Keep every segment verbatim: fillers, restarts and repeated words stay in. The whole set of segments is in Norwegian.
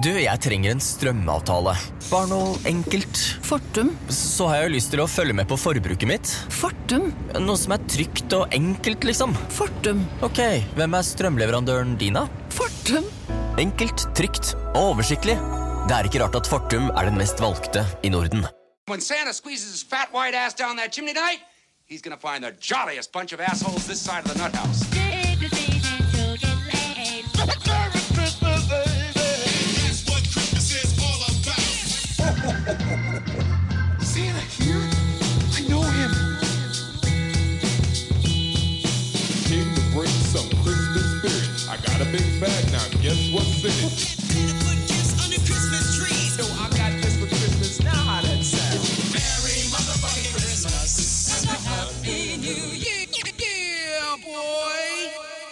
Du, jeg trenger en strømavtale. Bare noe enkelt. Fortum. Så har jeg jo lyst til å følge med på forbruket mitt. Fortum. Noe som er trygt og enkelt, liksom. Fortum. Ok, hvem er strømleverandøren din da? Fortum. Enkelt, trygt og oversiktlig. Det er ikke rart at Fortum er den mest valgte i Norden. When Santa squeezes his fat white ass down that chimney tonight, he's gonna find the jolliest bunch of assholes this side of the nut house. Santa here? I know him. Came to bring some Christmas spirit. I got a big bag now. Guess what's in it? Santa put gifts under Christmas trees. Yo, I got this for Christmas. Now how that sound? Merry motherfucking Christmas and a Happy New Year. Yeah, boy.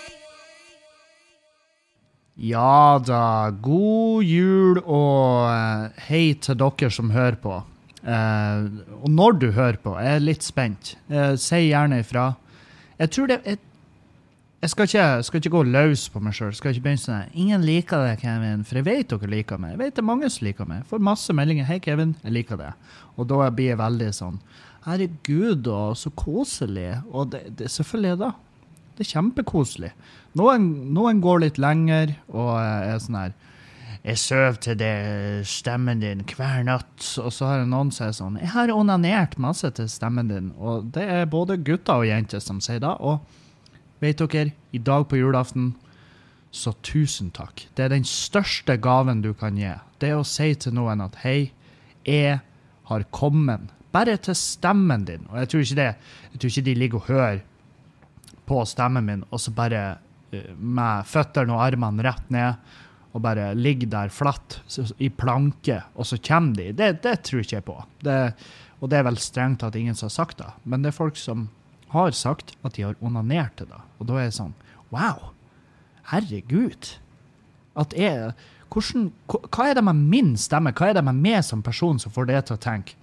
Ja da, god jul og eh, hei til dere som hører på. Eh, og når du hører på, jeg er litt spent. Eh, si gjerne ifra. Jeg tror det... Jeg, jeg skal, ikke, skal ikke gå løs på meg selv. Jeg skal ikke begynne sånn. Ingen liker det, Kevin, for jeg vet dere liker meg. Jeg vet det er mange som liker meg. Jeg får masse meldinger. Hei, Kevin, jeg liker det. Og da blir jeg veldig sånn, herregud, og så koselig. Og det, det selvfølgelig er det. Det er kjempekoselig. Noen, noen går litt lenger, og er sånn her, jeg søv til det stemmen din hver natt, og så har noen som er sånn, jeg har onanert masse til stemmen din, og det er både gutter og jenter som sier det, og vet dere, i dag på julaften, så tusen takk. Det er den største gaven du kan gi. Det er å si til noen at, hei, jeg har kommet, bare til stemmen din, og jeg tror ikke det, jeg tror ikke de ligger og hører på stemmen min, og så bare uh, med føtterne og armene rett ned, og bare ligger der flatt i planke, og så kommer de. Det, det tror ikke jeg på. Det, og det er vel strengt at ingen har sagt det, men det er folk som har sagt at de har onanert til det, og da er det sånn, wow, herregud, at jeg, hvordan, hva er det med min stemme, hva er det med meg som person som får det til å tenke,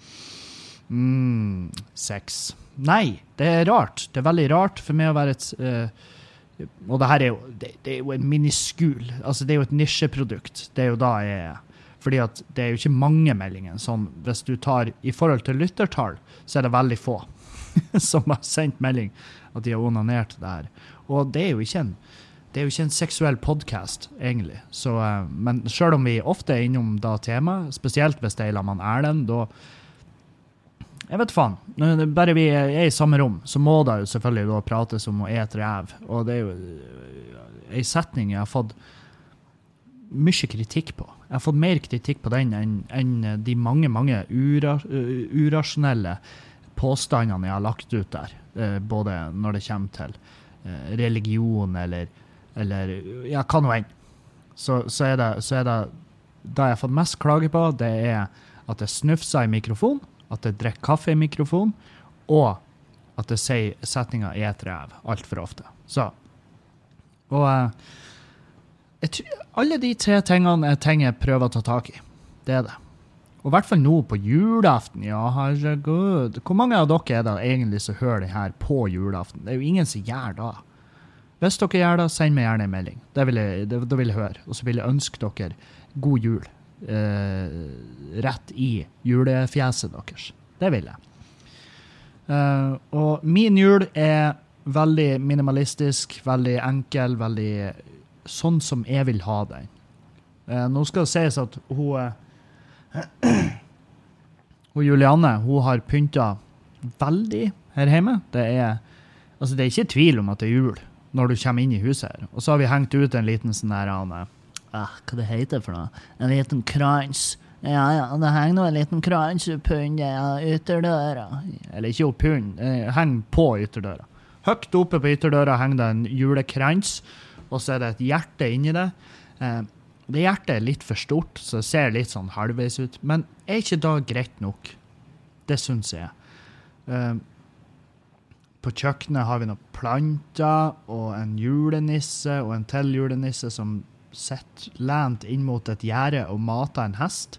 mm, sex. Nei, det er rart. Det er veldig rart for meg å være et... Uh, og det her er jo, det, det er jo en miniskul. Altså, det er jo et nisjeprodukt. Det er jo da jeg er. Fordi at det er jo ikke mange meldinger. Sånn, hvis du tar i forhold til lyttertall, så er det veldig få som har sendt melding at de har onanert det her. Og det er jo ikke en, det er jo ikke en seksuell podcast, egentlig. Så, uh, men selv om vi ofte er innom da tema, spesielt hvis det er man Erlend, da jeg vet faen, bare vi er i samme rom, så må det jo selvfølgelig da prates om å ete ræv. Og det er jo en setning jeg har fått mye kritikk på. Jeg har fått mer kritikk på den enn, enn de mange, mange ura, urasjonelle påstandene jeg har lagt ut der. Både når det kommer til religion eller, eller ja, hva nå enn. Så, så, er det, så er det, det jeg har fått mest klage på, det er at jeg snufser i mikrofon, at jeg drikker kaffe i mikrofon, og at jeg sier setninger i et ræv alt for ofte. Så. Og uh, jeg tror, alle de tre tingene er ting jeg prøver å ta tak i. Det er det. Og i hvert fall nå på julaften. Ja, herregud. Hvor mange av dere er det egentlig som hører det her på julaften? Det er jo ingen som gjør det. Hvis dere gjør det, send meg gjerne en melding. Det vil jeg, det, det vil jeg høre. Og så vil jeg ønske dere god jul. Uh, rett i julefjeset deres. Det vil jeg. Uh, og min jul er veldig minimalistisk, veldig enkel, veldig sånn som jeg vil ha den. Uh, nå skal det sies at hun, uh, hun Julianne, hun har pyntet veldig her hjemme. Det er, altså det er ikke tvil om at det er jul når du kommer inn i huset her. Og så har vi hengt ut en liten sånn her uh, Ah, hva det heter for noe? En liten krans. Ja, ja, det henger nå en liten krans på ja, ytterdøra. Eller ikke opp hund, det henger på ytterdøra. Høgt oppe på ytterdøra henger det en julekrans, og så er det et hjerte inni det. Eh, det hjertet er litt for stort, så det ser litt sånn halvveis ut. Men er ikke da greit nok? Det synes jeg. Eh, på kjøkkenet har vi noen planter, og en julenisse, og en til julenisse som sett lent inn mot et gjerde og matet en hest.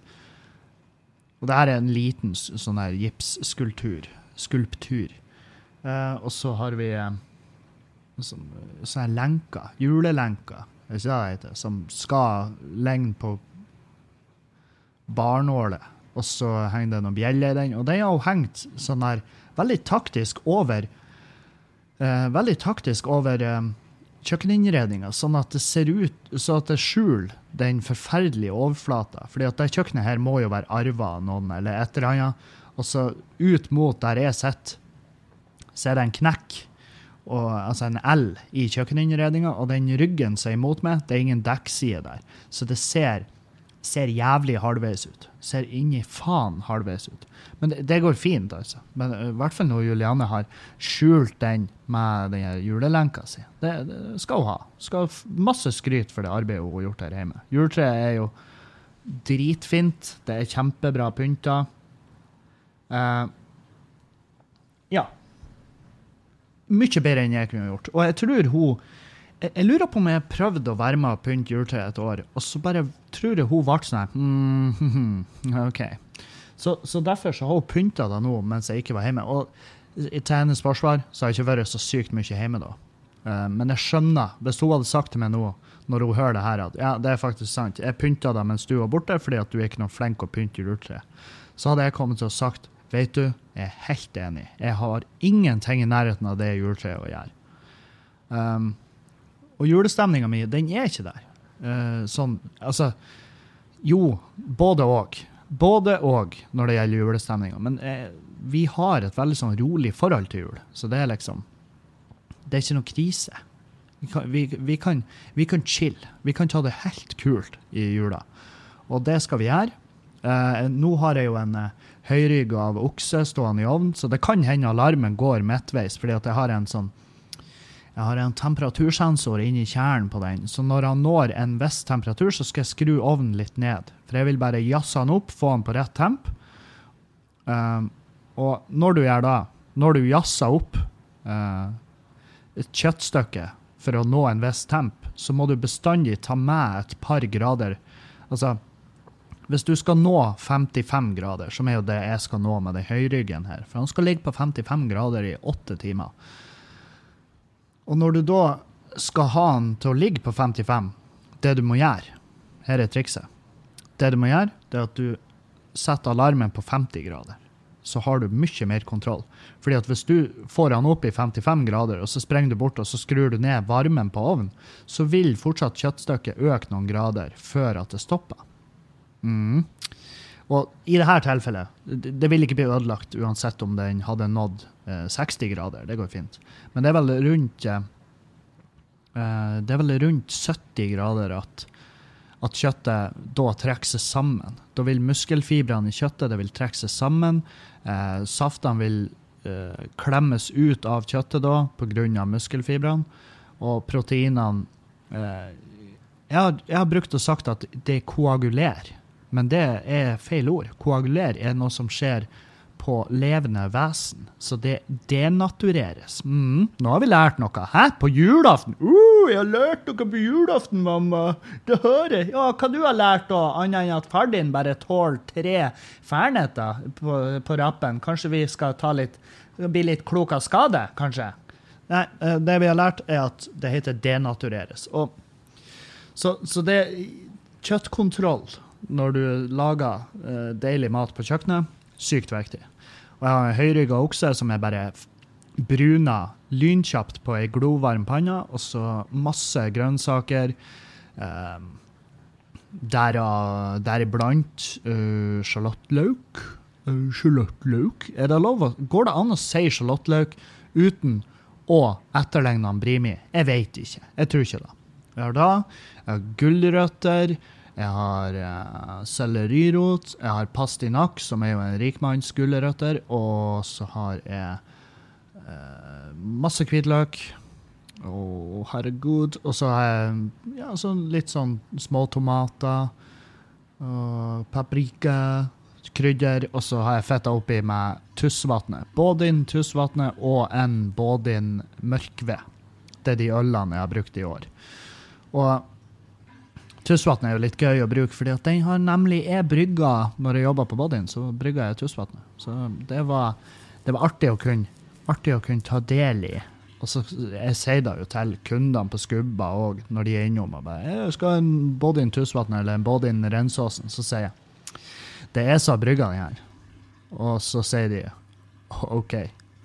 Og det her er en liten sånn her gipsskulptur. Skulptur. Uh, og så har vi uh, sånn, sånne lenker, julelenker, er ikke det det heter, som skal lenge på barnåle, og så henger det noen bjeller i den, og den har jo hengt sånn der veldig taktisk over, eh, veldig taktisk over eh, kjøkkeninnredningen, sånn at det ser ut, så at det skjuler den forferdelige overflata, fordi at det kjøkkenet her må jo være arvet av noen, eller et eller annet, og så ut mot der jeg sitter, så er det en knekk, og, altså en L i kjøkkeninnredningen, og den ryggen som er imot meg, det er ingen dekkside der. Så det ser, ser jævlig halvveis ut. Ser inni faen halvveis ut. Men det, det går fint, altså. Men i hvert fall når Juliane har skjult den med den julelenka si. Det, det skal hun ha. Skal ha masse skryt for det arbeidet hun har gjort her hjemme. Juletreet er jo dritfint. Det er kjempebra pynta. Uh, ja. Mye bedre enn jeg kunne gjort. Og jeg tror hun, jeg, jeg lurer på om jeg prøvde å være med å pynte juletreet et år, og så bare tror jeg hun ble sånn, mm, mm, ok. Så, så derfor så har hun pyntet det nå, mens jeg ikke var hjemme. Og til hennes forsvar, så har jeg ikke vært så sykt mye hjemme da. Uh, men jeg skjønner, hvis hun hadde sagt til meg nå, når hun hører det her, at ja, det er faktisk sant, jeg pyntet det mens du var borte, fordi at du er ikke noe flink å pynte juletreet. Så hadde jeg kommet til å sagt, vet du, jeg er helt enig. Jeg har ingenting i nærheten av det juletreet å gjøre. Um, og julestemningen min, den er ikke der. Uh, sånn, altså, jo, både og. Både og når det gjelder julestemningen. Men eh, vi har et veldig sånn rolig forhold til jul. Så det er liksom, det er ikke noe krise. Vi kan, vi, vi kan, vi kan chill. Vi kan ta det helt kult i jula. Og det skal vi gjøre. Uh, nå har jeg jo en uh, høyrygg av okse stående i ovnen, så det kan hende alarmen går midtveis, fordi at jeg har en sånn, jeg har en temperatursensor inne i kjernen på den, så når han når en viss temperatur, så skal jeg skru ovnen litt ned, for jeg vil bare jasse han opp, få han på rett temp, uh, og når du gjør da, når du jasser opp uh, et kjøttstykke for å nå en viss temp, så må du bestandig ta med et par grader, altså hvis du skal nå femtifem grader, som er jo det jeg skal nå med den høyryggen her, for han skal ligge på femtifem grader i åtte timer. Og når du da skal ha han til å ligge på femtifem, det du må gjøre, her er trikset, det du må gjøre, det er at du setter alarmen på femti grader. Så har du mye mer kontroll. Fordi at hvis du får han opp i femtifem grader, og så sprenger du bort, og så skrur du ned varmen på ovnen, så vil fortsatt kjøttstykket øke noen grader før at det stopper. Mm. Og i dette tilfellet, det, det vil ikke bli ødelagt uansett om den hadde nådd eh, seksti grader, det går fint. Men det er vel rundt eh, det er vel rundt sytti grader at, at kjøttet da trekker seg sammen. Da vil muskelfibrene i kjøttet, det vil trekke seg sammen. Eh, saftene vil eh, klemmes ut av kjøttet da, på grunn av muskelfibrene. Og proteinene, eh, jeg, har, jeg har brukt og sagt at det koagulerer. Men det er feil ord. Koaguler er noe som skjer på levende vesen. Så det denatureres. Mm, nå har vi lært noe. Hæ? På julaften? Uh, jeg har lært noe på julaften, mamma. Det hører jeg. Ja, hva du har lært da? Annet enn at far din bare tåler tre fernetter på, på rappen. Kanskje vi skal ta litt, bli litt klok av skade, kanskje? Nei, det vi har lært er at det heter denatureres. Og, så, så det er kjøttkontroll når du lager uh, deilig mat på kjøkkenet, sykt viktig. Og jeg har en høyrygget okse som er bare bruna lynkjapt på en glovarm panna, og så masse grønnsaker, uh, der, der iblant uh, sjalottløk. Uh, sjalottløk? Er det lov å, går det an å si sjalottløk uten å etterligne en brimi? Jeg vet ikke. Jeg tror ikke det. Jeg har da, jeg har gulrøtter, jeg har uh, sellerirot, jeg har pastinakk, som er jo en rikmanns gulrøtter, og så har jeg uh, masse hvitløk, og herregud, og så har jeg ja, så litt sånn små tomater, uh, paprika, krydder, og så har jeg fettet oppi med tussvatnet. Bådin tussvatnet og en bådin mørkved. Det er de ølene jeg har brukt i år. Og tussvatnet er jo litt gøy å bruke, fordi at den har nemlig er brygga, når jeg jobber på Bodin, så brygga jeg tussvatnet. Så det var, det var artig å kunne, artig å kunne ta del i. Og så jeg sier da jo til kundene på Skubba også, når de er innom, og bare, jeg skal ha en Bodin tussvatnet, eller en Bodin Rensåsen, så sier jeg, det er så brygga den her. Og så sier de, ok.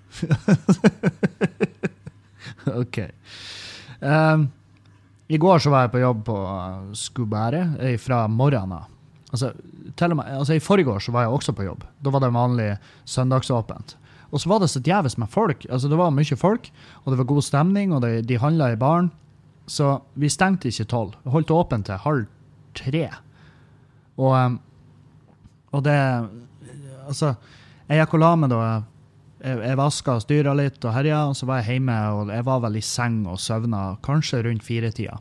ok. Um, I går så var jeg på jobb på Skubære fra morgenen. Altså, til og med, altså i forrige så var jeg også på jobb. Da var det vanlig søndagsåpent. Og så var det så djeves med folk. Altså det var mye folk, og det var god stemning, og det, de handlet i baren. Så vi stengte ikke tolv. Vi holdt åpent til halv tre. Og, um, og det, altså, jeg gikk og la meg da, jeg, jeg vasket og styret litt og herja, og så var jeg hjemme, og jeg var vel i seng og søvnet, kanskje rundt fire tida.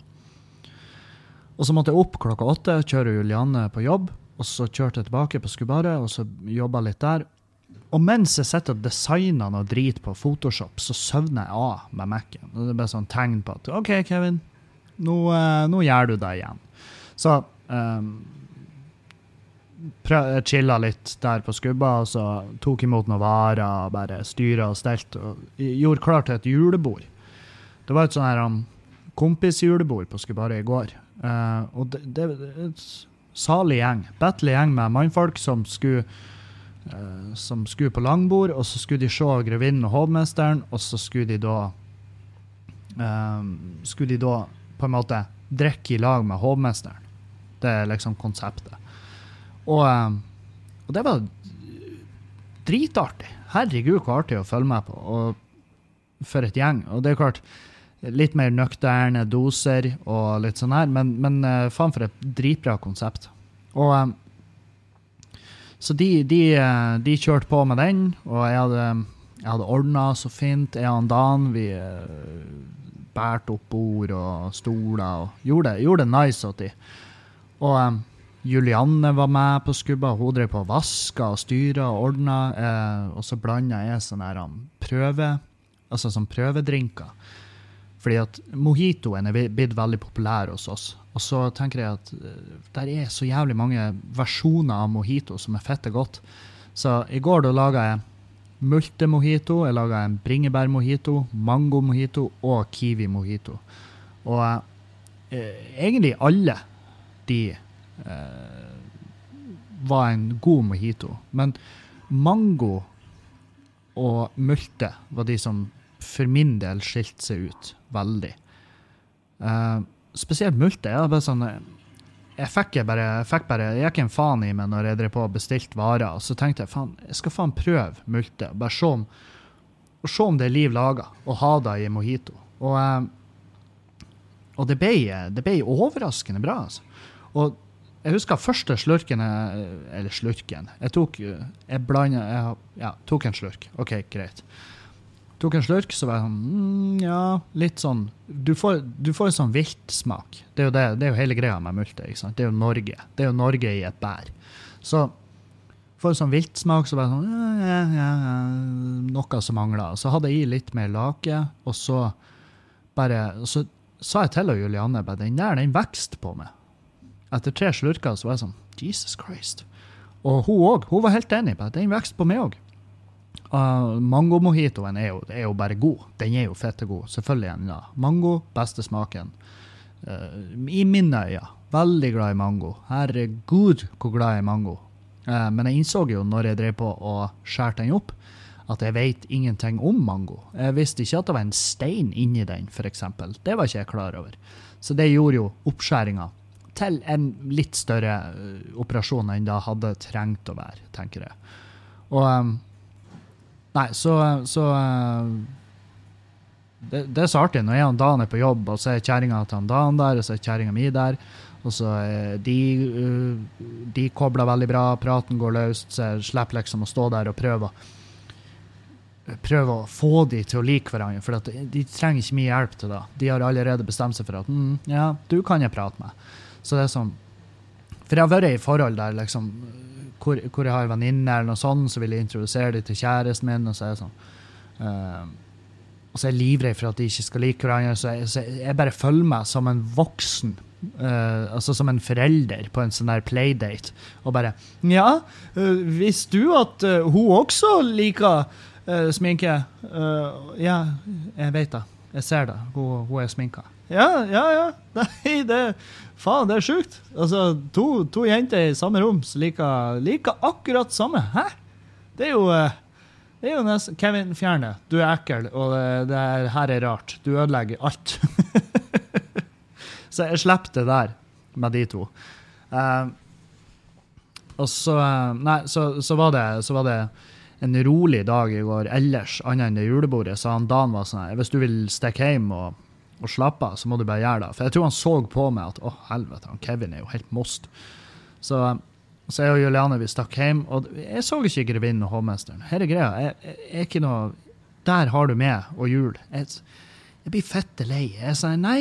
Og så måtte jeg opp klokka åtte, kjøre Julianne på jobb, og så kjørte jeg tilbake på Skubare, og så jobbet litt der. Og mens jeg sitter og designer noe drit på Photoshop, så søvner jeg av med Mac'en. Og det er bare sånn tegn på at, ok, Kevin, nå, uh, nå gjør du det igjen. Så um, prøv, jeg chillet litt der på Skubba, og så tok imot noen varer, bare styret og stelt, og gjorde klart til et julebord. Det var et sånn her um, kompisjulebord på Skubare i går. Uh, og det, det er et salig gjeng, battle gjeng med mannfolk som skulle, uh, som skulle på langbord, og så skulle de se grevinnen og hovmesteren, og så skulle de da uh, skulle de da på en måte drikke i lag med hovmesteren. Det er liksom konseptet. Og, uh, og det var dritartig. Herregud, hvor artig å følge med på, og for et gjeng. Og det er klart, litt mer nøkterne doser og litt sånn her, men, men uh, faen for et dritbra konsept. Og um, så de, de, uh, de kjørte på med den, og jeg hadde, jeg hadde ordnet så fint. Jeg og Dan, vi uh, bærte opp bord og stoler, og gjorde, gjorde det nice åt de. Og um, Julianne var med på Skubba, hun drev på å vaske og styre og ordne, uh, og så blandet jeg sånne her um, prøve, altså som prøvedrinker. Fordi at mojitoen er blitt veldig populær hos oss. Og så tenker jeg at der er så jævlig mange versjoner av mojito som er fette godt. Så i går da laget jeg multemojito, jeg laget en bringebærmojito, mango-mojito og kiwi-mojito. Og eh, egentlig alle de eh, var en god mojito. Men mango og multe var de som for min del skilt seg ut veldig. Uh, spesielt multe, jeg, bare sånn, jeg fikk bare, jeg fikk bare, jeg gikk en faen i meg når jeg drev på og bestilte varer, og så tenkte jeg, faen, jeg skal faen prøve multe, bare se om, og se om det er liv laget, og ha det i mojito. Og, uh, og det ble, det ble overraskende bra, altså. Og jeg husker første slurken, eller slurken, jeg tok, jeg blandet, jeg, ja, tok en slurk, ok, greit. Tok en slurk, så var jeg sånn, mm, ja, litt sånn, du får, du får en sånn vilt smak. Det er jo, det, det er jo hele greia med multe, ikke sant? Det er jo Norge. Det er jo Norge i et bær. Så får en sånn vilt smak, så var jeg sånn, ja, ja, ja, noe som manglet. Så hadde jeg i litt mer lake, og så bare, og så sa jeg til Julianne, bare, den der, den vekst på meg. Etter tre slurker, så var jeg sånn, Jesus Christ. Og hun også, hun var helt enig, bare, den vekst på meg også. Uh, mango-mojitoen er jo, er jo bare god. Den er jo fette god. Selvfølgelig en ja. Mango, beste smaken. Uh, I mine øyne. Veldig glad i mango. Herregud, hvor glad jeg er i mango. Uh, men jeg innså jo når jeg drev på og skjærte den opp, at jeg vet ingenting om mango. Jeg visste ikke at det var en stein inni den, for eksempel. Det var ikke jeg klar over. Så det gjorde jo oppskjæringen til en litt større uh, operasjon enn det hadde trengt å være, tenker jeg. Og um, Nei, så, så det, det er så artig når jeg og Dan er på jobb, og så er kjæringen til han Dan der, og så er kjæringen mi der, og så er de, de kobler veldig bra, praten går løst, så jeg slipper liksom å stå der og prøve, prøve å få de til å like hverandre, for at de trenger ikke mye hjelp til det. De har allerede bestemt seg for at, mm, ja, du kan jeg prate med. Så det er sånn, for jeg har vært i forhold der, liksom, Hvor, hvor jeg har en venninne eller noe sånt, så vil jeg introdusere dem til kjæresten min, og så er jeg sånn. Uh, og så er jeg livredd for at de ikke skal like hverandre, så jeg, så jeg bare følger meg som en voksen, uh, altså som en forelder på en sånn der playdate, og bare, ja, uh, visste du at uh, hun også liker uh, sminke? Uh, ja, jeg vet det. Jeg ser det. Hun, hun er sminka. Ja, ja, ja. Nei, det, faen, det er sjukt. Altså, to, to jenter i samme rom som liker, liker akkurat samme. Hæ? Det er jo, det er jo nesten, Kevin, fjerne. Du er ekkel, og det, det er, her er rart. Du ødelegger alt. Så jeg slipper det der med de to. Uh, og så, nei, så, så, var det, så var det en rolig dag i går ellers, annet enn det julebordet, så han Dan var sånn, hvis du vil stikke hjem og, og slappe av, så må du bare gjøre det. For jeg tror han så på meg at, åh, helvete, han Kevin er jo helt most. Så, så jeg og Juliane, vi stakk hjem, og jeg så ikke Grevinnen og hovmesteren. Her er greia, jeg, jeg, jeg er ikke noe, der har du med, og jul. Jeg, jeg blir fette lei. Jeg sier, nei,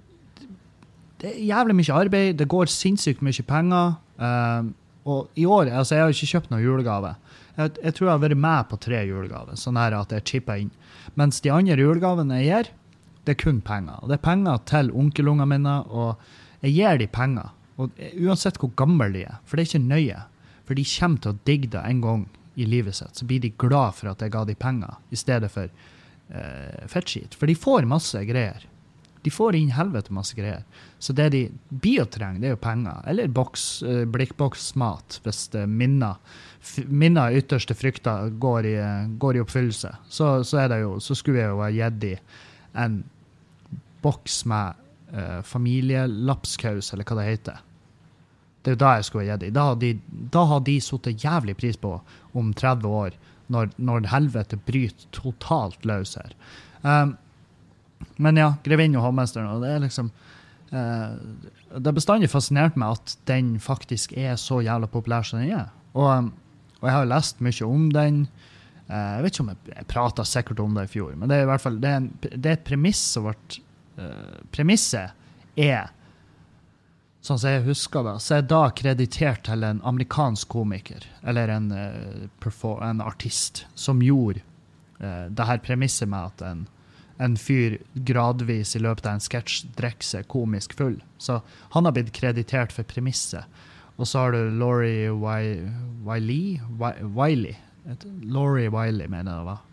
det er jævlig mye arbeid, det går sinnssykt mye penger, uh, og i år, altså jeg har ikke kjøpt noen julegave. Jeg, jeg tror jeg har vært med på tre julegaver, sånn her at jeg chipper inn. Mens de andre julegavene jeg gir, det er kun penger. Og det er penger til onkelungene mine, og jeg gir de penger. Og uansett hvor gammel de er, for det er ikke nøye, for de kommer til å digge det en gang i livet sitt, så blir de glad for at jeg ga de penger, i stedet for uh, fettskit. For de får masse greier. De får inn helvete masse greier. Så det de blir å trenge, det er jo penger. Eller boks, uh, blikkboksmat, hvis det minner, f- minner ytterste frykter går i, går i oppfyllelse. Så, så er det jo, så skulle jeg jo ha gitt de en boks med uh, familielapskaus, eller hva det heter. Det er jo da jeg skulle ha gitt de. Da har de, da har de suttet jævlig pris på om tretti år, når, når helvete bryter totalt løs her. Um, Men ja, Grevinnen og hovmesteren, og det er liksom, eh, det er bestandig fascinert meg at den faktisk er så jævla populær som den er. Og, og jeg har lest mye om den. Eh, jeg vet ikke om jeg, jeg pratet sikkert om det i fjor, men det er i hvert fall, det er, en, det er et premiss som vårt, eh, premisset er, sånn som jeg husker det, så er da kreditert til en amerikansk komiker, eller en, eh, perfor- en artist, som gjorde eh, det her premisset med at en en fyr gradvis i løpet av en sketsj drekker seg komisk full. Så han har blitt kreditert for premisset. Og så har du Laurie Wiley, Wiley, Laurie Wiley mener jeg det var,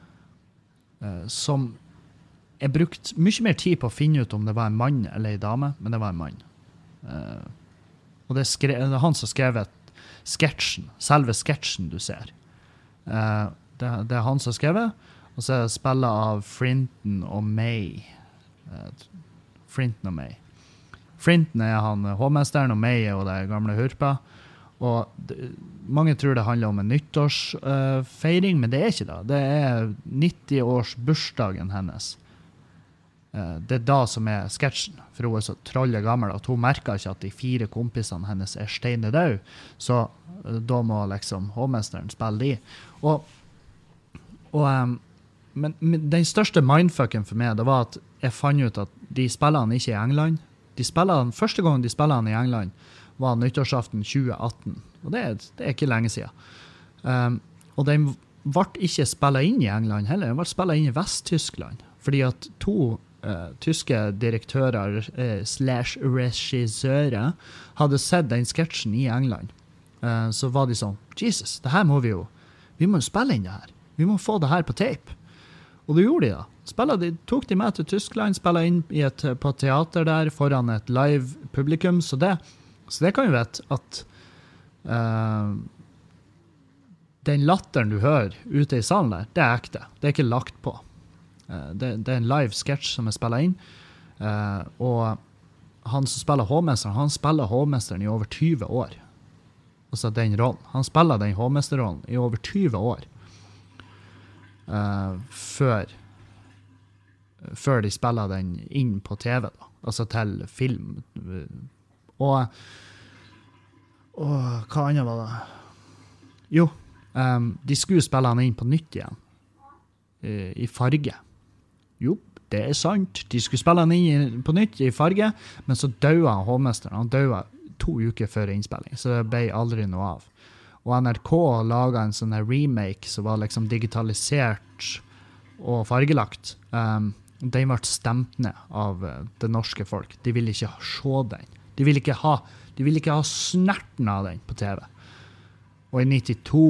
uh, som jeg brukt mye mer tid på å finne ut om det var en mann eller en dame, men det var en mann. Uh, og det er, skre- det er han som skrevet sketsjen, selve sketsjen du ser. Uh, det, det er han som skrevet, og så er det spillet av Frinton og May. Uh, Frinton og May. Frinton er han hovmesteren, og May er jo det gamle hurpa. Og det, mange tror det handler om en nyttårsfeiring, uh, men det er ikke det. Det er nitti-års bursdagen hennes. Uh, det er da som er sketsjen, for hun er så trolle gammel, at hun merker ikke at de fire kompisene hennes er steine død, så uh, da må liksom hovmesteren spille de. Og, og um, Men, men den største mindfucken for meg, det var at jeg fant ut at de spillene ikke i England. De spillene, første gang de spillene i England var nyttårsaften tjue atten. Og det, det er ikke lenge siden. Um, og den ble ikke spillet inn i England heller. Den ble spillet inn i Vest-Tyskland. Fordi at to uh, tyske direktører uh, slash regissører hadde sett den sketsjen i England. Uh, så var de sånn, Jesus, det her må vi jo, vi må jo spille inn det her. Vi må få det her på tape. Og det gjorde de da. Spillet, de tok de med til Tyskland, spillet inn i et, på teater der, foran et live publikum, så det, så det kan jo vite at uh, den latteren du hører ute i salen der, det er ekte. Det er ikke lagt på. Uh, det, det er en live sketsj som er spillet inn, uh, og han som spiller hovmesteren, han spiller hovmesteren i over tjue år. Altså den rollen. Han spiller den hovmesterrollen i over tjue år. Uh, før før de spiller den inn på T V da, altså til film og og hva annet var det jo, um, de skulle spille den inn på nytt igjen uh, i farge jo, det er sant de skulle spille den inn på nytt i farge, men så døde han hovmesteren, han døde to uker før innspilling, så det ble aldri noe av. Og N R K laget en sånn remake som var liksom digitalisert og fargelagt. Um, den ble stemt ned av uh, det norske folk. De ville ikke se den. De ville ikke ha, de ville ikke ha snerten av den på T V. Og i nittito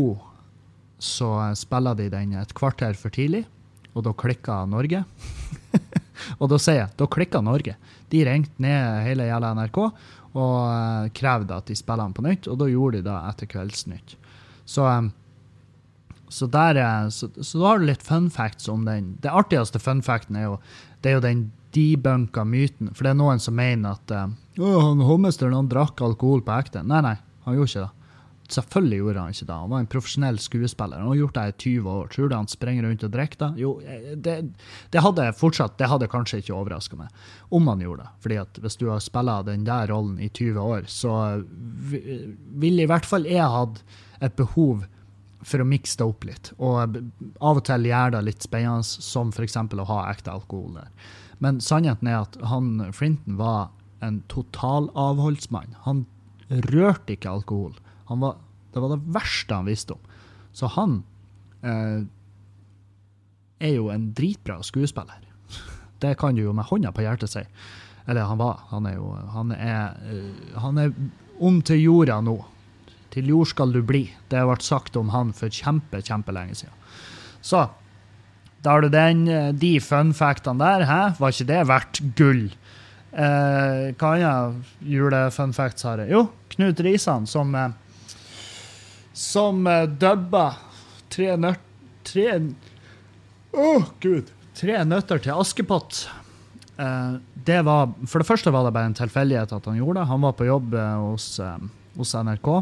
så uh, spiller de den et kvarter for tidlig, og da klikket Norge. Og da sier jeg, da klikket Norge. De ringte ned hele jævla N R K og uh, krevde at de spiller den på nytt, og da gjorde de det etter Kveldsnytt. Så, um, så der er, så, så da har du litt fun facts om den. Det artigste fun facten er jo, det er jo den debunka myten, for det er noen som mener at uh, han Hommester, han drakk alkohol på ekte. Nei, nei, han gjorde ikke det. Selvfølgelig gjorde han ikke det. Han var en profesjonell skuespiller. Han har gjort det i tyve år. Tror du han sprenger rundt og drikker det? Jo, det, det hadde fortsatt, det hadde kanskje ikke overrasket meg om han gjorde det. Fordi at hvis du har spillet den der rollen i tyve år, så vil i hvert fall jeg hatt et behov for å mikse det opp litt. Og av og til gjøre det litt spennende, som for eksempel å ha ekte alkohol der. Men sannheten er at han, Frinton, var en total avholdsmann. Han rørte ikke alkohol. Han var, det var det verste han visste om. Så han eh, er jo en dritbra skuespiller. Det kan du jo med hånda på hjertet si. Eller han var. Han er jo han er, uh, han er om til jorda nå. Til jord skal du bli. Det har vært sagt om han for kjempe, kjempe lenge siden. Så, da har du den, de fun factene der. Hæ? Var ikke det verdt gull? Eh, hva annet jule-fun facts har jeg? Jo, Knut Risan, som... Eh, som uh, dubba tre nøtter tre åh oh, gud tre nøtter til Askepott. Uh, det var, for det første var det bare en tilfeldighet at han gjorde det. Han var på jobb uh, hos, uh, hos N R K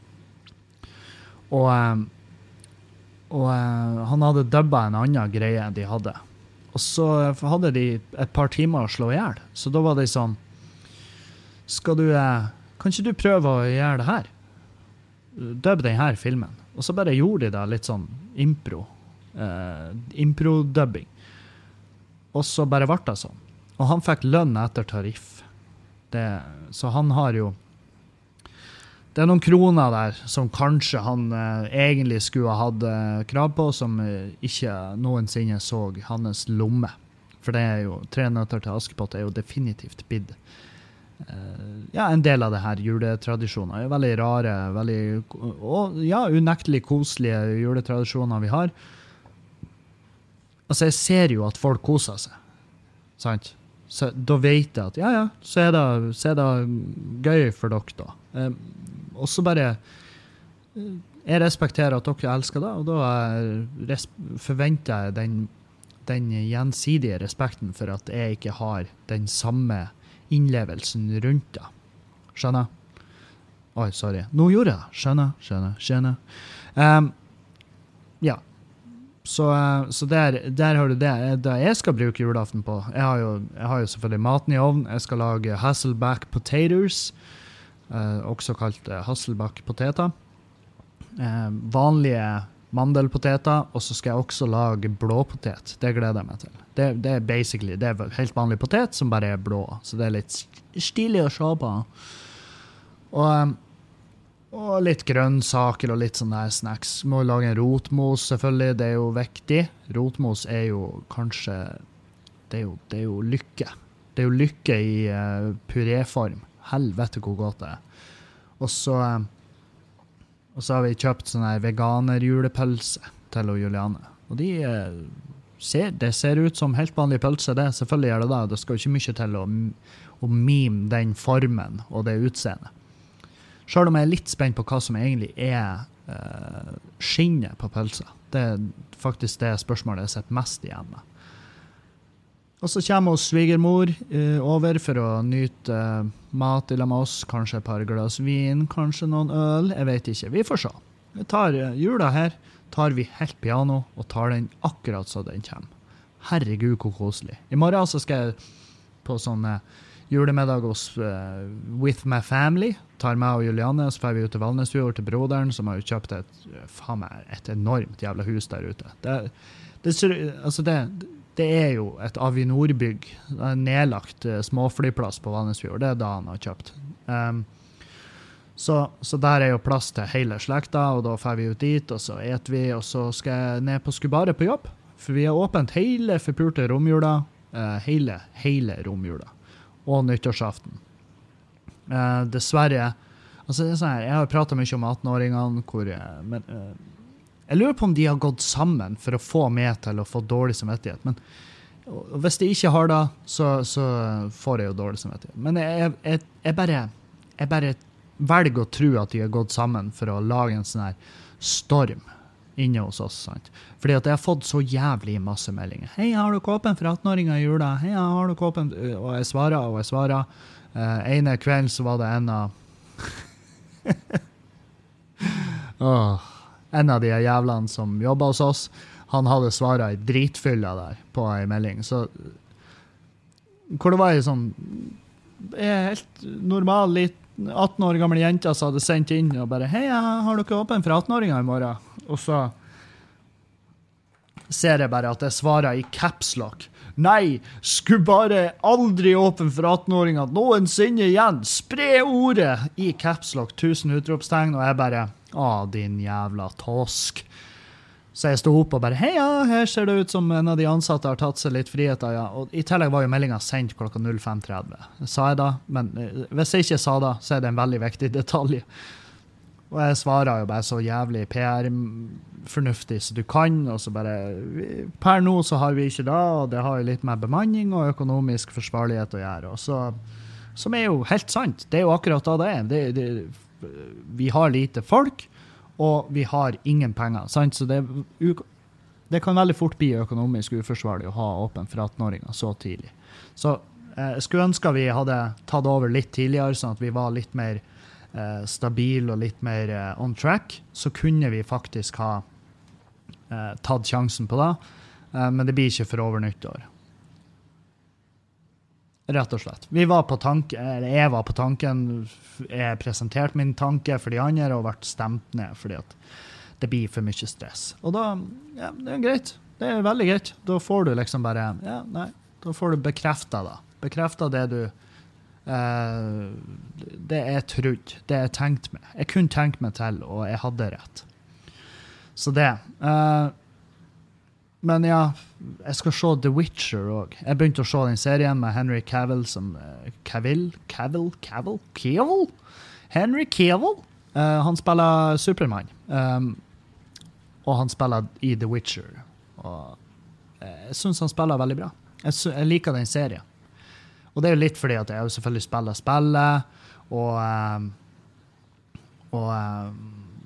og, uh, og uh, han hadde dubba en annen greie de hadde, og så uh, hadde de et par timer å slå ihjel, så da var det sånn, skal du uh, kan ikke du prøve å gjøre det her? Døb den her filmen. Og så bare gjorde de det litt sånn impro. Uh, impro-dubbing. Og så bare ble det sånn. Og han fikk lønn etter tariff. Det, så han har jo... Det er noen kroner der som kanskje han uh, egentlig skulle ha hatt uh, krav på, som uh, ikke noensinne så hans lomme. For det er jo... Tre nøtter til Askepott er jo definitivt bidd. Uh, ja, en del av det her juletradisjoner er veldig rare, veldig, og ja, unektelig koselige juletradisjoner vi har. Altså, jeg ser jo at folk koser seg, sant? Så da vet jeg at, ja, ja, så er det, så er det gøy for dere da. Uh, og så bare, uh, jeg respekterer at dere elsker det, og da res- forventer jeg den, den gjensidige respekten for at jeg ikke har den samme innlevelsen rundt det. Skjønner? Oi, sorry. Nå gjorde jeg det. Skjønner, skjønner, skjønner. Um, ja. Så, uh, så der, der har du det. Det jeg skal bruke julaften på. Jeg har jo, jeg har jo selvfølgelig maten i ovnen. Jeg skal lage Hasselback potatoes. Uh, også kalt uh, Hasselback-poteter. Uh, vanlige mandelpoteter, og så skal jeg også lage blåpotet. Det gleder jeg meg til. Det, det er basically, det er helt vanlig potet som bare er blå, så det er litt stilig å se på. Og, og litt grønnsaker og litt sånne snacks. Må lage en rotmos, selvfølgelig, det er jo viktig. Rotmos er jo kanskje, det er jo, det er jo lykke. Det er jo lykke i uh, puréform. Helvete hvor godt det er. Og så... Uh, Og så har vi kjøpt sånne veganer-julepølse til Juliane. Og de eh, ser, det ser ut som helt vanlig pølse, det. Selvfølgelig gjør det da. Det skal jo ikke mye til å, å mime den formen og det utseendet. Selv om jeg er litt spent på hva som egentlig er eh, skinnet på pølsa. Det er faktisk det spørsmålet jeg har sett mest igjen med. Og så kommer hos svigermor eh, over for å nyte eh, mat i lag med oss, kanskje et par glass vin, kanskje noen øl, jeg vet ikke, vi får se. Vi tar eh, jula her, tar vi helt piano og tar den akkurat så den kommer. Herregud, hvor koselig. I morgen så skal jeg på sånn eh, julemiddag hos uh, With My Family, tar meg og Juliane, så får vi ut til Valnesfjord til broderen, som har jo kjøpt et, faen meg, et enormt jævla hus der ute. Det, det, altså det, det er jo et Avinor-bygg, en nedlagt uh, småflyplass på Valnesfjord, det er da han har kjøpt. Um, så, så der er jo plass til hele slekta, og da får vi ut dit, og så eter vi, og så skal jeg ned på Skubare på jobb, for vi har åpent hele forpulte romjula, uh, hele, hele romjula, og nyttårsaften. Uh, dessverre, altså det er sånn her, jeg har pratet mye om atten-åringene, hvor, uh, men... Uh, Jeg lurer på om de har gått sammen for å få meg til å få dårlig samvittighet, men og hvis jeg ikke har det, så, så får jeg jo dårlig samvittighet. Men jeg, jeg, jeg, bare, jeg bare velger å tro at de har gått sammen for å lage en sånn her storm inne hos oss, sant? Fordi at jeg har fått så jævlig masse meldinger. Hei, har du åpen for atten-åringer i jula? Hei, har du åpen? Og jeg svarer, og jeg svarer. Uh, ene kvelden så var det en av oh, en av de jævlene som jobber hos oss, han hadde svaret i dritfylla der på en melding. Så hvor det var en sånn helt normal, litt atten år gamle jenter som hadde sendt inn og bare, hei, har dere åpen for atten-åringer i morgen? Og så ser jeg bare at jeg svarer i caps lock. Nei, skulle bare aldri åpen for atten-åringer noensinne igjen. Spre ordet i caps lock, tusen utropstegn, og jeg bare, å, din jævla tosk. Så jeg stod opp og bare, hei, ja, her ser det ut som en av de ansatte har tatt seg litt friheter, ja. Og i tillegg var jo meldingen sendt klokka null fem tretti. Sa jeg da, men hvis jeg ikke sa det, så er det en veldig viktig detalj. Og jeg svarer jo bare så jævlig P R-fornuftig så du kan, og så bare, per nå så har vi ikke det, og det har jo litt med bemanning og økonomisk forsvarlighet å gjøre, og så, som er jo helt sant, det er jo akkurat da det er. Det, det, vi har lite folk, og vi har ingen penger, sant? Så det, det kan veldig fort bli økonomisk uforsvarlig å ha åpen for atten-åringer så tidlig. Så eh, jeg skulle ønske vi hadde tatt over litt tidligere, sånn at vi var litt mer eh, stabil og litt mer eh, on track, så kunne vi faktisk ha eh, tatt sjansen på det, eh, men det blir ikke for over nyttår. Rett og slett. Vi var på tanken, eller jeg var på tanken, jeg presenterte min tanke for de andre og ble stemt ned fordi at det blir for mye stress. Og da, ja, det er greit. Det er veldig greit. Da får du liksom bare, ja, nei, da får du bekreftet da. Bekreftet det du, eh, det jeg trodde, det jeg tenkte meg. Jeg kunne tenke meg til, og jeg hadde rett. Så det. Eh, men ja, jeg skal se The Witcher også. Jeg begynte å se den serien med Henry Cavill som, uh, Cavill? Cavill? Cavill? Cavill? Henry Cavill? Uh, han spiller Superman. Um, og han spiller i The Witcher. Og jeg synes han spiller veldig bra. Jeg, jeg liker den serien. Og det er jo litt fordi at jeg jo selvfølgelig spiller spillet, og um, og um,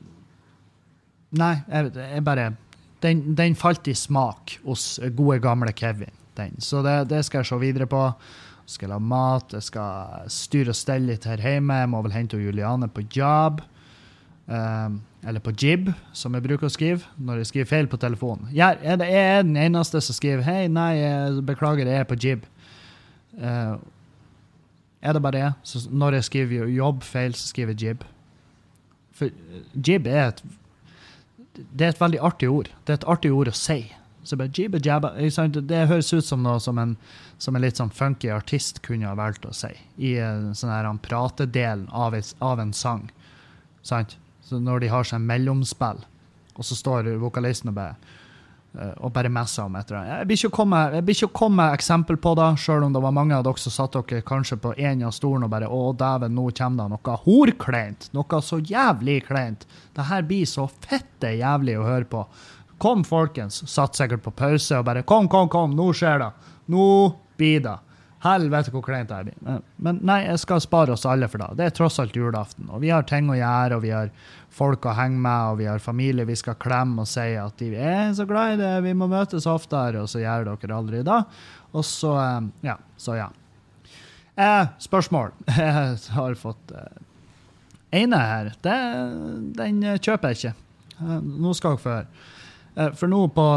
nei, jeg, jeg bare den, den falt i smak hos gode gamle Kevin, den. Så det, det skal jeg se videre på. Jeg skal ha mat, jeg skal styre og stelle litt her hjemme, jeg må vel hente Juliane på jobb, um, eller på jib, som jeg bruker å skrive, når jeg skriver feil på telefonen. Ja, jeg er den eneste som skriver, hei, nei, jeg beklager, jeg er på jib. Uh, er det bare det? Så når jeg skriver jobb feil, så skriver jeg jib. For jib er et det er et veldig artig ord. Det er et artig ord å si. Så bare jibba jabba. Det høres ut som noe som en, som en litt sånn funky artist kunne ha valgt å si. I en sånn her pratedelen av, av en sang. Sant? Så når de har seg mellomspill, og så står vokalisten og bare, og bare messer om etter det. Jeg blir ikke å komme, jeg blir ikke å komme med eksempel på det, selv om det var mange av dere som satt dere kanskje på en av stolen og bare, å dæven, nå kommer det noe horkleint, noe så jævlig kleint. Det her blir så fette jævlig å høre på. Kom, folkens, satt sikkert på pause og bare, kom, kom, kom, nå skjer det. Nå blir det. Helvete hvor kleint det blir. Men nei, jeg skal spare oss alle for det. Det er tross alt julaften, og vi har ting å gjøre, og vi har folk å henge med, og vi har familie vi skal klemme og si at de er så glad i det, vi må møtes oftere, og så gjør dere aldri det. Og så, ja, så ja. Eh, spørsmål. Jeg har fått eh, ene her. Det, den kjøper jeg ikke. Eh, nå skal dere få høre. Eh, for nå på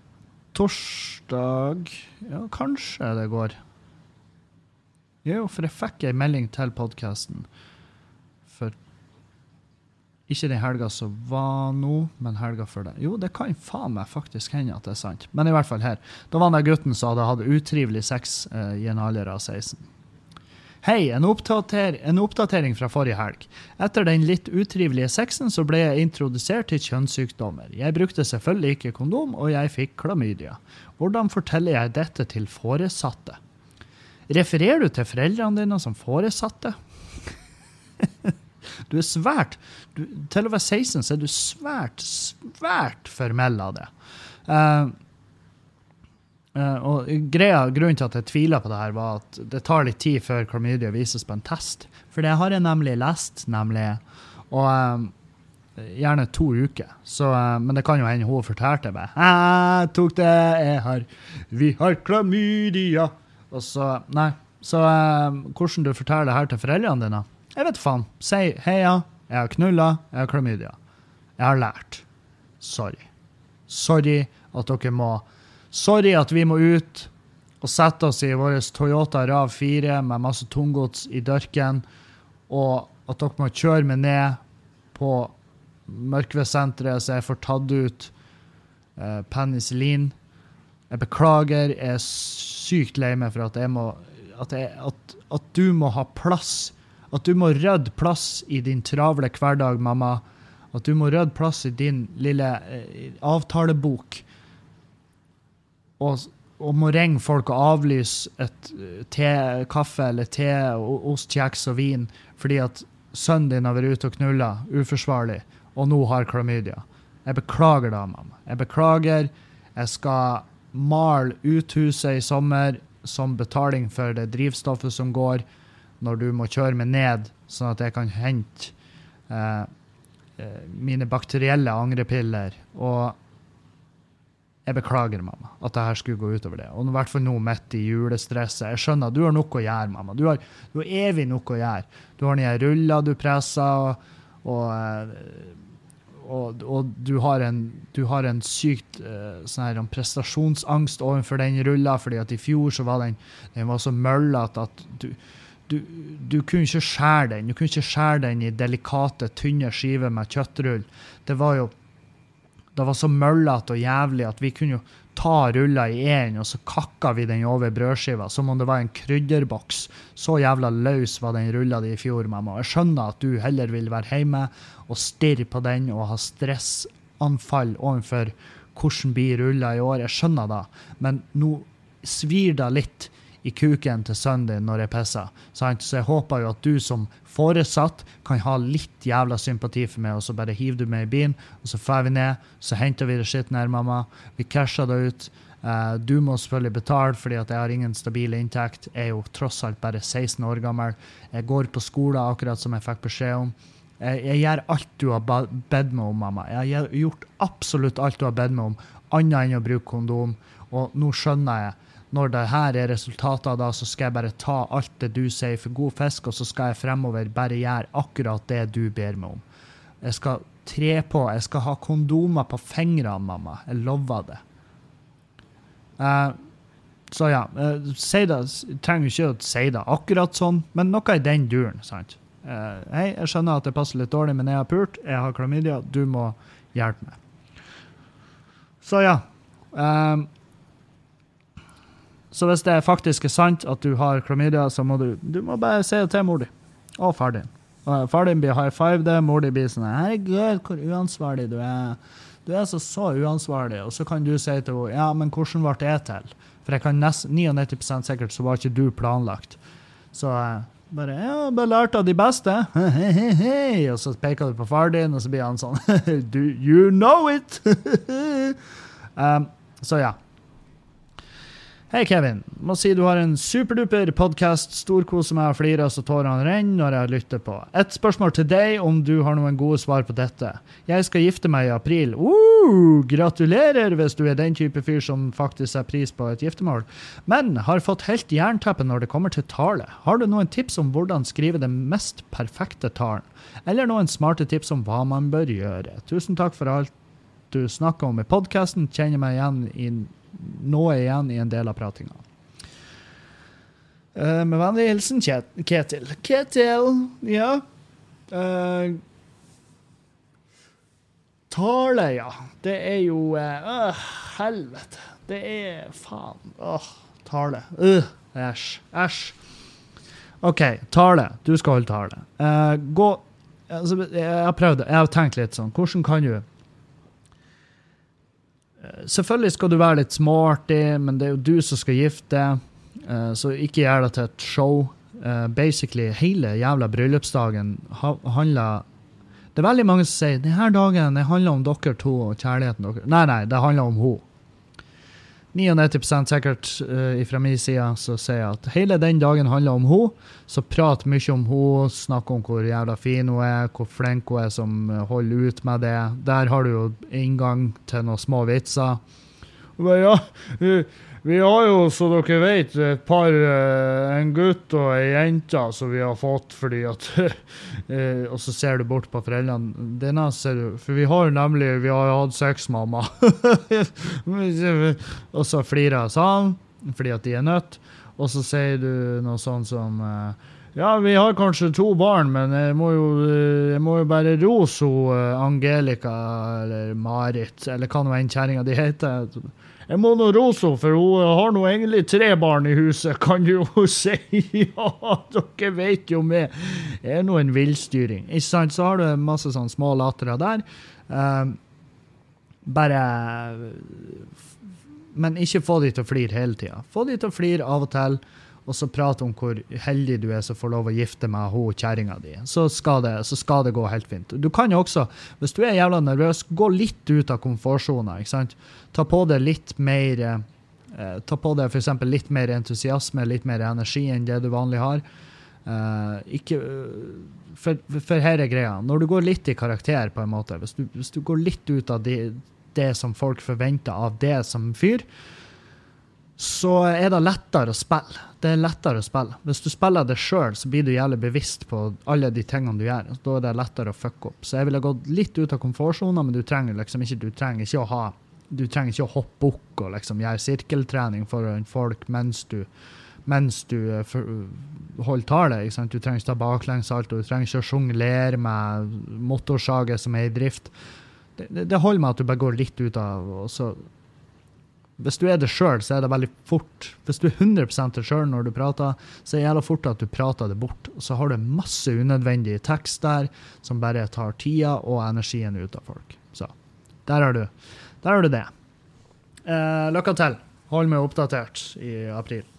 torsdag, ja, kanskje det går. Jo, for jeg fikk en melding til podcasten for ikke den helga som var nå, men helga før det. Jo, det kan faen meg faktisk hende at det er sant. Men i hvert fall her. Da var den gutten som hadde hatt utrivelig sex eh, i en alder av seksten. Hei, en, oppdater, en oppdatering fra forrige helg. Etter den litt utrivelige sexen så ble jeg introdusert til kjønnssykdommer. Jeg brukte selvfølgelig ikke kondom, og jeg fikk klamydia. Hvordan forteller jeg dette til foresatte? Refererer du til foreldrene dine som foresatte? Du er svært, du, til å være seksten så er du svært, svært formell av det. Uh, Uh, og greia, grunnen til at jeg tviler på det her var at det tar litt tid før klamydia vises på en test. For det har jeg nemlig lest, nemlig. Og um, gjerne to uker. Så, uh, men det kan jo hende hun fortalte meg. Jeg tok det, jeg har, vi har klamydia. Og så, nei. Så uh, hvordan du forteller det her til foreldrene dine? Jeg vet faen. Si, heia, jeg har knullet, jeg har klamydia. Jeg har lært. Sorry. Sorry at dere må, sorry at vi må ut og sette oss i vår Toyota RAV fire med masse tunggods i dørken, og at dere må kjøre meg ned på Mørkvedsenteret, så jeg får tatt ut uh, penicillin. Jeg beklager, jeg er sykt lei meg for at jeg må, at, jeg, at, at du må ha plass, at du må rydde plass i din travle hverdag, mamma, at du må rydde plass i din lille uh, avtalebok, og, og må ringe folk og avlyse et te, kaffe eller te, ost, kjeks og vin, fordi at sønnen din har vært ute og knullet, uforsvarlig, og nå har klamydia. Jeg beklager da, mamma. Jeg beklager. Jeg skal male ut huset i sommer som betaling for det drivstoffet som går når du må kjøre meg ned, sånn at jeg kan hente eh, mine bakterielle angrepiller. Og jeg beklager, mamma, at dette skulle gå utover det. Og i hvert fall nå midt i julestresset. Jeg skjønner, du har noe å gjøre, mamma. Du har, du har evig noe å gjøre. Du har nye ruller du presser, og, og, og, og du, har en, du har en sykt uh, sånn her, en prestasjonsangst overfor den rulla, fordi at i fjor så var den, den var så møllet at du, du, du kunne ikke skjære den. Du kunne ikke skjære den i delikate, tynne skiver med kjøttrull. Det var jo Det var så møllet og jævlig at vi kunne jo ta ruller i en, og så kakka vi den over brødskiva, som om det var en krydderboks. Så jævla løs var den rulla di i fjor, mamma. Jeg skjønner at du heller vil være hjemme og stirre på den og ha stressanfall overfor hvordan blir rulla i år. Jeg skjønner det, men nå svir det litt i kuken til sønnen din når jeg pisser. Så jeg håper jo at du som foresatt kan ha litt jævla sympati for meg, og så bare hiver du meg i bilen, og så fer vi ned, så henter vi det skitt ned, mamma. Vi casher det ut. Uh, du må selvfølgelig betale, fordi at jeg har ingen stabil inntekt. Jeg er jo tross alt bare seksten år gammel. Jeg går på skole akkurat som jeg fikk beskjed om. Jeg, jeg gjør alt du har bedt meg om, mamma. Jeg har gjort absolutt alt du har bedt meg om, annet enn å bruke kondom. Og nå skjønner jeg, når det her er resultatet av det, så skal jeg bare ta alt det du sier for god fisk, og så skal jeg fremover bare gjøre akkurat det du ber meg om. Jeg skal tre på, jeg skal ha kondomer på fingrene, mamma. Jeg lover det. Uh, så ja, uh, si det, jeg trenger ikke å si det akkurat sånn, men noe i den duren, sant? Uh, hei, jeg skjønner at det passer litt dårlig, men jeg har pult, jeg har klamydia, du må hjelpe meg. Så ja, um, så hvis det faktisk er sant at du har klamydia, så må du, du må bare si det til mor di og far din. Og far din blir high five det, mor di blir sånn, herregud, hvor uansvarlig du er. Du er så så uansvarlig. Og så kan du si til henne, ja, men hvordan ble det til? For jeg kan nesten nittini prosent sikkert så var ikke du planlagt. Så bare, ja, bare lært av de beste. Og så peker du på far din, og så blir han sånn, do you know it? um, så ja. Hei Kevin, må si du har en superduper podcast, storkos som jeg har fliret så tårene renner når jeg lytter på. Et spørsmål til deg om du har noen gode svar på dette. Jeg skal gifte meg i april. Uh, gratulerer hvis du er den type fyr som faktisk ser pris på et giftermål. Men har fått helt jernteppe når det kommer til tale. Har du noen tips om hvordan skrive den mest perfekte talen? Eller noen smarte tips om hva man bør gjøre? Tusen takk for alt du snakker om i podcasten. Kjenner meg igjen i nå er igjen i en del av pratinga. Uh, med vennlig hilsen, Ketil. Ketil, ja. Uh, tale, ja. Det er jo... Uh, helvete. Det er faen. Åh, uh, tale. Uh, æsj, æsj. Ok, tale. Du skal holde tale. Uh, gå... Altså, jeg har prøvd det. Jeg har tenkt litt sånn. Hvordan kan du... Selvfølgelig skal du være litt smarty, men det er jo du som skal gifte, uh, så ikke gjør det til et show. Uh, basically, hele jævla bryllupsdagen ha- handler... Det er veldig mange som sier, denne dagen det handler om dere to og kjærligheten dere. Nei, nei, det handler om hun. ninety percent sikkert uh, fra min side, så sier jeg at hele den dagen handler om hun, så prat mye om hun, snakk om hvor jævla fin hun er, hvor flink hun er som holder ut med det. Der har du jo inngang til noen små vitser. Ja, vi, vi har jo, så dere vet, et par, en gutt og en jente som vi har fått fordi at, og så ser du bort på foreldrene. Denne ser du, for vi har nemlig, vi har hatt sex, mamma. Og så flirer jeg sånn, fordi at de er nødt. Og så sier du noe sånt som, ja, vi har kanskje to barn, men jeg må jo, jeg må jo bare rose Angelica, eller Marit, eller hva noe en kjæring de heter. Jeg må nå rose, for hun har nå egentlig tre barn i huset, kan du jo si. Ja, dere vet jo meg. Det er nå en villstyring. Ikke sant? Så har du masse sånne små lattere der. Uh, bare... Men ikke få de til å flire hele tiden. Få de til å flire av og til, og så prate om hvor heldig du er som får lov å gifte med hun kjæringa di. Så skal, det, så skal det gå helt fint. Du kan jo også, hvis du er jævla nervøs, gå litt ut av komfortzonen, ikke sant? Ta på det litt mer, eh, ta på det for eksempel litt mer entusiasme, litt mer energi enn det du vanlig har. Eh, ikke, for, for her er greia, når du går litt i karakter på en måte, hvis du, hvis du går litt ut av det, det som folk forventer av det som fyr, så er det lettere å spille. Det er lettere å spille. Hvis du spiller det selv, så blir du jævlig bevisst på alle de tingene du gjør. Da er det lettere å fucke opp. Så jeg ville gått litt ut av komfortzonen, men du trenger liksom ikke, du trenger ikke å ha, du trenger ikke å hoppe opp og liksom gjøre sirkeltrening foran folk mens du, mens du for, holder tale, ikke sant? Du trenger ikke ta baklengsalt, og du trenger ikke å sjonglere med motorsage som er i drift. Det, det, det holder med at du bare går litt ut av, og så hvis du er det selv, så er det veldig fort. Hvis du er hundre prosent det selv når du prater, så er det jævla fort at du prater det bort. Og så har du masse unødvendig tekst der, som bare tar tida og energien ut av folk. Så, der har du, der har du det. Eh, lykke til. Hold meg oppdatert i april.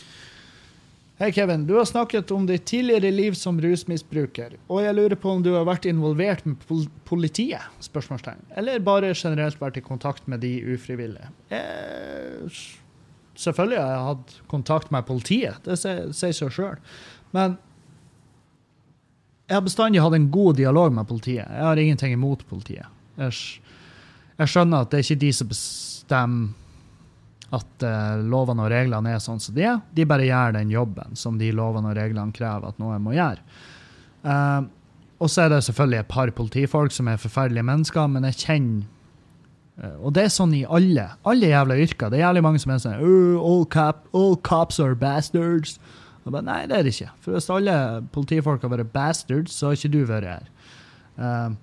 Hei Kevin, du har snakket om ditt tidligere liv som rusmisbruker, og jeg lurer på om du har vært involvert med pol- politiet, spørsmålstegn, eller bare generelt vært i kontakt med de ufrivillige. Jeg, selvfølgelig har jeg hatt kontakt med politiet, det sier seg selv, men jeg har bestandig hatt en god dialog med politiet. Jeg har ingenting imot politiet. Jeg, jeg skjønner at det er ikke de som bestemmer at uh, lovene og reglene er sånn som de er. De bare gjør den jobben som de lovene og reglene krever at noen må gjøre. Uh, og så er det selvfølgelig et par politifolk som er forferdelige mennesker, men jeg kjenner, uh, og det er sånn i alle, alle jævla yrker. Det er jævlig mange som er sånn, oh, all, cop, all cops are bastards. Og bare, nei, det er det ikke. For hvis alle politifolk har vært bastards, så har ikke du vært her. Uh,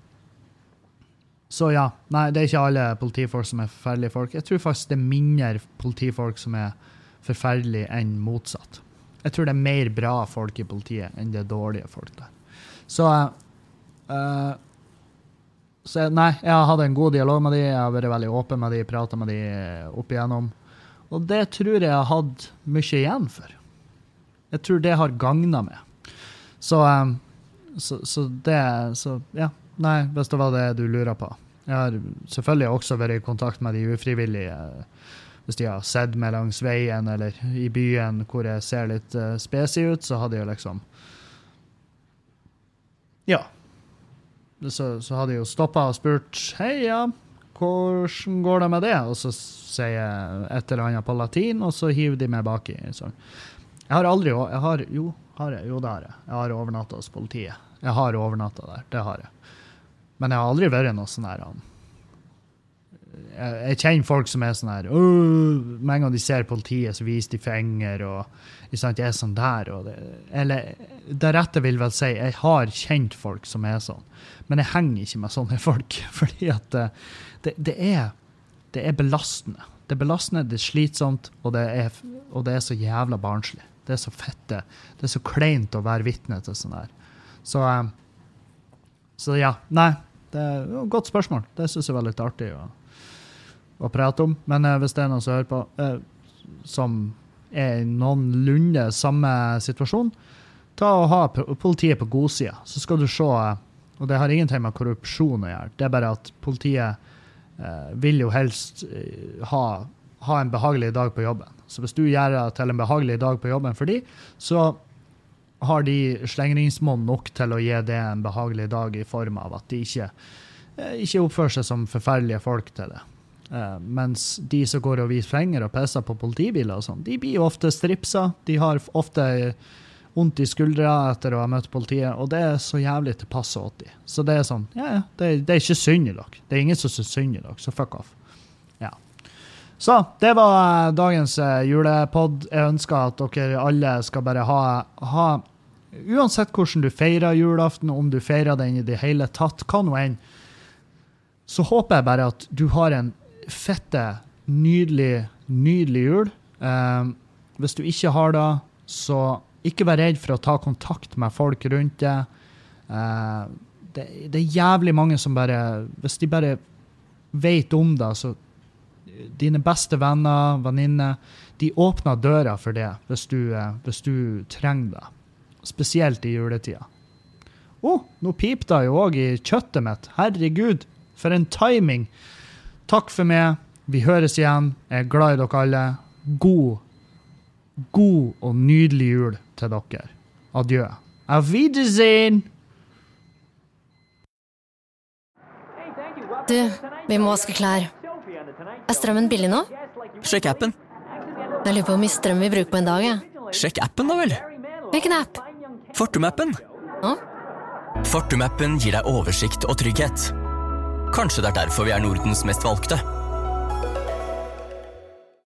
Så ja, nei, det er ikke alle politifolk som er forferdelige folk. Jeg tror faktisk det er mindre politifolk som er forferdelige enn motsatt. Jeg tror det er mer bra folk i politiet enn det er dårlige folk der. Så, uh, så nei, jeg har hatt en god dialog med de, jeg har vært veldig åpen med de, pratet med de opp igjennom. Og det tror jeg har hatt mye igjen for. Jeg tror det har gagnet meg. Så, um, så, så det, så ja. Nei, hvis det var det du lurer på. Jeg har selvfølgelig også vært i kontakt med de ufrivillige, hvis de har sett meg langs veien eller i byen hvor jeg ser litt uh, spesig ut, så hadde jeg liksom ja så, så hadde jeg jo stoppet og spurt hei ja, hvordan går det med det? Og så sier jeg et eller annet på latin, og så hiver de meg bak i sånn. Jeg har aldri, jeg har, jo, har jeg, jo det har jeg. Jeg har overnattet hos politiet. Jeg har overnattet der, det har jeg. Men jeg har aldri vært noe sånn her. Jeg, jeg kjenner folk som er sånn her, med en gang de ser politiet, så viser de fenger, og sant, jeg er sånn der. Og det, eller, det rette vil vel si, jeg har kjent folk som er sånn, men jeg henger ikke med sånne folk, fordi at det, det, er, det er belastende. Det er belastende, det er slitsomt, og det er, og det er så jævla barnslig. Det er så fette, det er så kleint å være vitne til sånn her. Så, så ja, nei, det er et godt spørsmål. Det synes jeg er veldig artig å, å prate om. Men eh, hvis det er noen som hører på, eh, som er i noenlunde samme situasjon, ta og ha politiet på godsida, så skal du se, og det har ingenting med korrupsjon å gjøre, det er bare at politiet eh, vil jo helst eh, ha ha en behagelig dag på jobben. Så hvis du gjør det til en behagelig dag på jobben for de, så har de slengringsmål nok til å gi det en behagelig dag I form av at de ikke, ikke oppfører seg som forferdelige folk til det. Uh, mens de som går og viser fenger og pisser på politibiler og sånn, de blir ofte stripsa, de har ofte ondt I skuldra etter å ha møtt politiet, og det er så jævlig til passe åt de. Så det er sånn, ja, ja, det, det er ikke synd I dere. Det er ingen som synes synd I dere, så fuck off. Ja. Så, det var dagens uh, julepod. Jeg ønsker at dere alle skal bare ha, ha uansett hvordan du feirer julaften, om du feirer den I det hele tatt, hva nå enn, så håper jeg bare at du har en fette, nydelig, nydelig jul. Uh, hvis du ikke har det, så ikke vær redd for å ta kontakt med folk rundt det. Uh, det. Det er jævlig mange som bare, hvis de bare vet om det, så dine beste venner, venninner, de åpner døra for det hvis du, uh, hvis du trenger det. Spesielt I juletida. Åh, oh, nå pipte jeg jo også I kjøttet mitt. Herregud, for en timing. Takk for meg. Vi høres igjen. Jeg er glad I dere alle. God, god og nydelig jul til dere. Adjø. Auf Wiedersehen! Du, vi må vaske klær. Er strømmen billig nå? Sjekk appen. Jeg lurer på hvor mye strøm vi bruker på en dag, jeg. Sjekk appen da vel. Hvilken app? Fortum-appen. Hå? Fortum-appen gir deg oversikt og trygghet. Kanskje det er derfor vi er Nordens mest valgte.